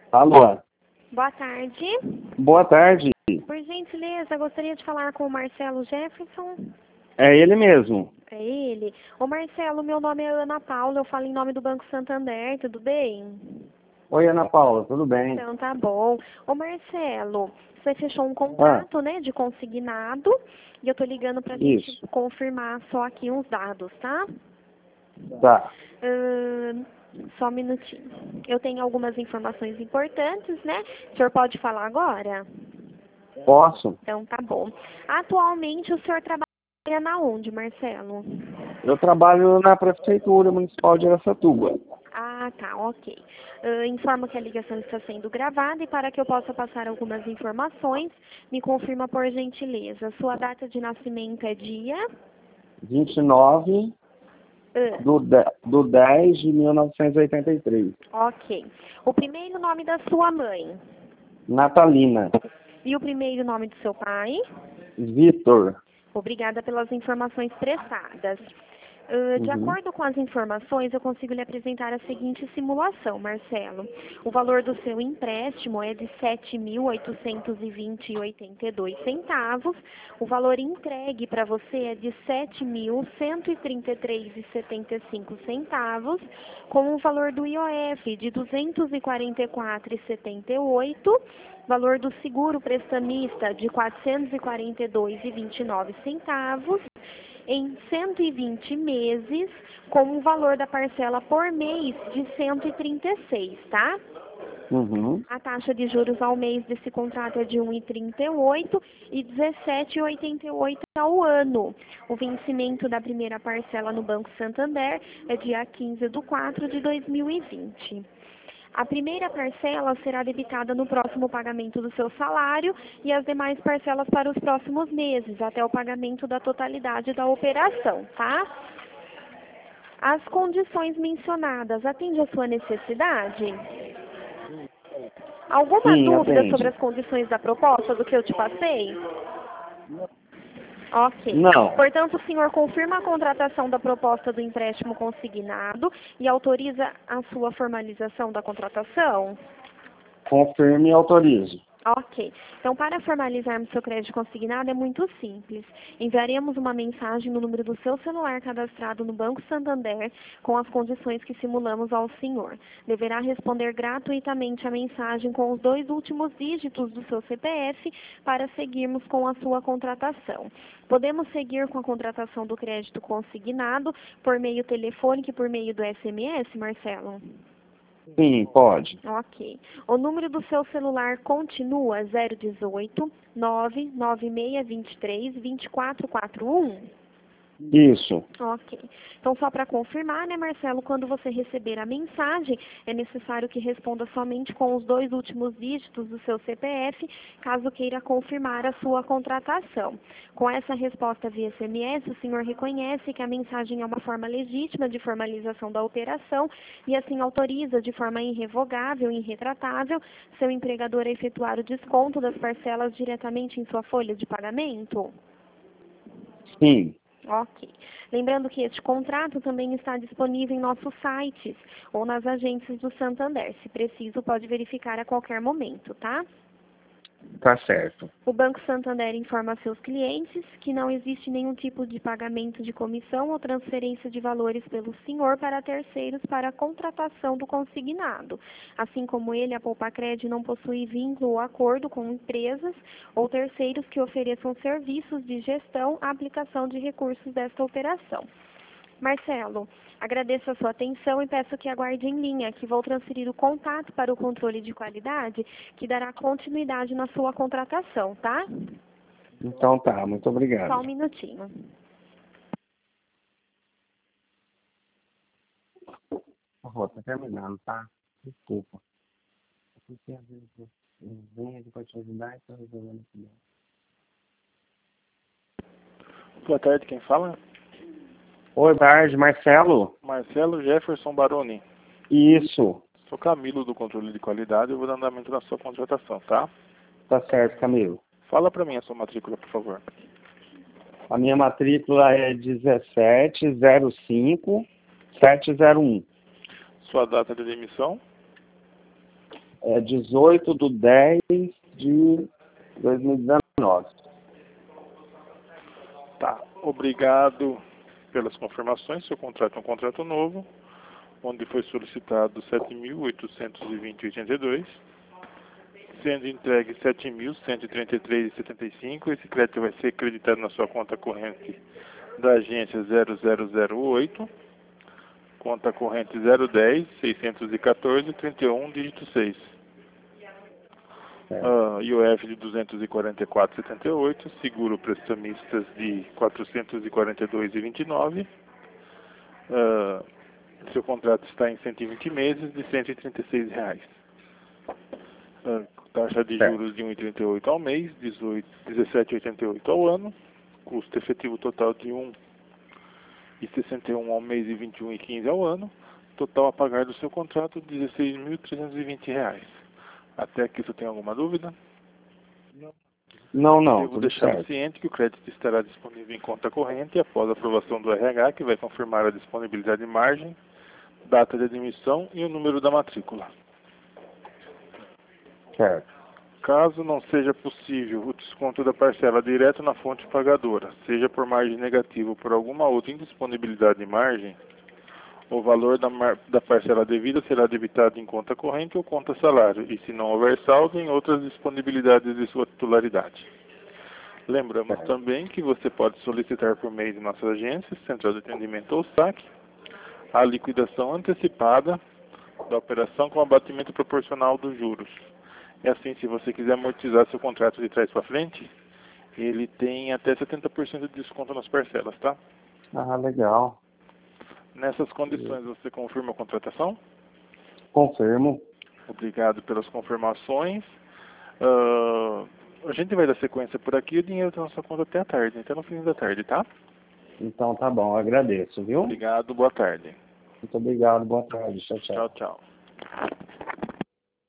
Alô? Boa tarde. Boa tarde. Por gentileza, gostaria de falar com o Marcelo Jefferson. É ele mesmo. É ele? Ô Marcelo, meu nome é Ana Paula, eu falo em nome do Banco Santander, tudo bem? Oi, Ana Paula, tudo bem? Então tá bom. Ô Marcelo, você fechou um contrato, né, de consignado, e eu tô ligando pra gente Isso. confirmar só aqui uns dados, tá? Tá. Só um minutinho. Eu tenho algumas informações importantes, né? O senhor pode falar agora? Posso? Então tá bom. Atualmente o senhor trabalha na onde, Marcelo? Eu trabalho na Prefeitura Municipal de Araçatuba. Ah, tá, ok. Informo que a ligação está sendo gravada e para que eu possa passar algumas informações, me confirma por gentileza. Sua data de nascimento é dia? 29 Ah, do 10 de 1983. ok. O primeiro nome da sua mãe? Natalina. E o primeiro nome do seu pai? Vitor. Obrigada pelas informações prestadas. De Uhum. acordo com as informações, eu consigo lhe apresentar a seguinte simulação, Marcelo. O valor do seu empréstimo é de R$ 7.820,82. O valor entregue para você é de R$ 7.133,75, com o valor do IOF de R$ 244,78, valor do seguro prestamista de R$ 442,29, em 120 meses, com o valor da parcela por mês de 136, tá? Uhum. A taxa de juros ao mês desse contrato é de 1,38 e 17,88 ao ano. O vencimento da primeira parcela no Banco Santander é dia 15/4 de 2020. A primeira parcela será debitada no próximo pagamento do seu salário e as demais parcelas para os próximos meses, até o pagamento da totalidade da operação, tá? As condições mencionadas atendem à sua necessidade? Alguma Sim, dúvida sobre atende. as condições da proposta do que eu te passei? Ok. Não. Portanto, o senhor confirma a contratação da proposta do empréstimo consignado e autoriza a sua formalização da contratação? Confirme e autorizo. Ok. Então, para formalizarmos seu crédito consignado é muito simples. Enviaremos uma mensagem no número do seu celular cadastrado no Banco Santander com as condições que simulamos ao senhor. Deverá responder gratuitamente a mensagem com os 2 últimos dígitos do seu CPF para seguirmos com a sua contratação. Podemos seguir com a contratação do crédito consignado por meio telefônico e por meio do SMS, Marcelo? Sim, pode. Ok. O número do seu celular continua 018 99623 2441? Isso. Ok. Então, só para confirmar, né, Marcelo, quando você receber a mensagem, é necessário que responda somente com os 2 últimos dígitos do seu CPF, caso queira confirmar a sua contratação. Com essa resposta via SMS, o senhor reconhece que a mensagem é uma forma legítima de formalização da operação e assim autoriza de forma irrevogável e irretratável seu empregador a efetuar o desconto das parcelas diretamente em sua folha de pagamento? Sim. Ok. Lembrando que este contrato também está disponível em nossos sites ou nas agências do Santander. Se preciso, pode verificar a qualquer momento, tá? Tá certo. O Banco Santander informa a seus clientes que não existe nenhum tipo de pagamento de comissão ou transferência de valores pelo senhor para terceiros para a contratação do consignado. Assim como ele, a Poupacred não possui vínculo ou acordo com empresas ou terceiros que ofereçam serviços de gestão à aplicação de recursos desta operação. Marcelo, agradeço a sua atenção e peço que aguarde em linha, que vou transferir o contato para o controle de qualidade, que dará continuidade na sua contratação, tá? Então tá, muito obrigado. Só um minutinho. Por favor, tá terminando, tá? Desculpa. Porque às vezes eu venho aqui pra te ajudar e tô resolvendo aqui. Boa tarde, quem fala? Oi, boa tarde, Marcelo? Marcelo Jefferson Baroni. Isso. Sou Camilo do controle de qualidade e eu vou dar andamento na sua contratação, tá? Tá certo, Camilo. Fala pra mim a sua matrícula, por favor. A minha matrícula é 1705701. Sua data de demissão? É 18/10/2019. Tá. Obrigado pelas confirmações. Seu contrato é um contrato novo, onde foi solicitado 7.820,82, sendo entregue 7.133,75. Esse crédito vai ser acreditado na sua conta corrente da agência 0008, conta corrente 010-614-31, dígito 6. IOF de 244,78, seguro prestamistas de 442,29. Seu contrato está em 120 meses de R$136. Taxa de juros de 1,38 ao mês, 17,88 ao ano. Custo efetivo total de 1,61 ao mês e 21,15 ao ano. Total a pagar do seu contrato, R$16.320. Até aqui você tem alguma dúvida? Não, Devo tudo deixar certo. ciente que o crédito estará disponível em conta corrente após a aprovação do RH, que vai confirmar a disponibilidade de margem, data de admissão e o número da matrícula. Certo. Caso não seja possível o desconto da parcela direto na fonte pagadora, seja por margem negativa ou por alguma outra indisponibilidade de margem, o valor da parcela devida será debitado em conta corrente ou conta salário, e se não houver saldo, em outras disponibilidades de sua titularidade. Lembramos também que você pode solicitar por meio de nossas agências, Central de Atendimento ou SAC, a liquidação antecipada da operação com abatimento proporcional dos juros. É assim, se você quiser amortizar seu contrato de trás para frente, ele tem até 70% de desconto nas parcelas, tá? Ah, legal. Nessas condições, você confirma a contratação? Confirmo. Obrigado pelas confirmações. A gente vai dar sequência por aqui, o dinheiro está na sua conta até a tarde, até no fim da tarde, tá? Então tá bom, eu agradeço, viu? Obrigado, boa tarde. Muito obrigado, boa tarde. Tchau, tchau. Tchau, tchau.